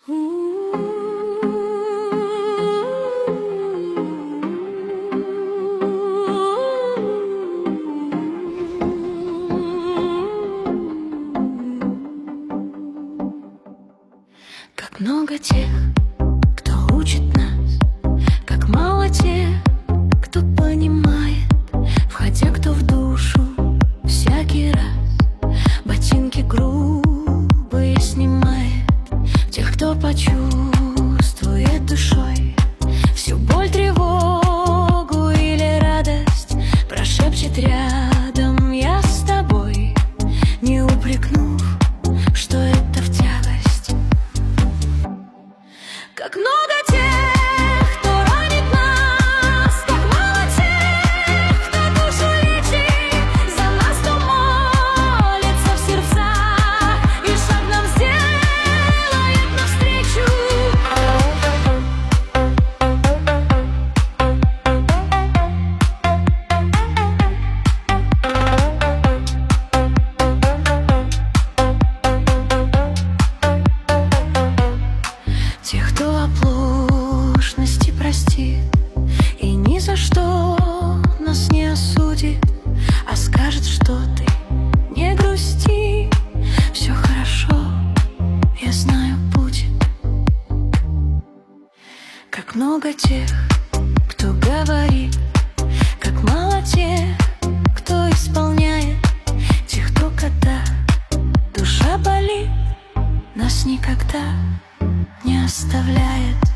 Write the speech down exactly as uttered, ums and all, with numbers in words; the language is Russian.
Как много тех, кто учит нас, как мало тех, кто понимает, входя кто в душу всякий раз, ботинки грубые снимает. Тех, кто почувствует душой всю боль, тревогу или радость, прошепчет рядом: я с тобой, не упрекнув, что это в тягость. Как много тех, кто ранит нас, как мало тех, кто душу лечит, за нас, кто молится в сердцах и шаг нам сделает навстречу. Тех, кто оплошности простит и ни за что нас не осудит, а скажет, что ты не грусти, все хорошо, я знаю, будет. Как много тех, кто говорит, как мало тех, кто исполняет. Тех, кто, когда душа болит, нас никогда не оставляет.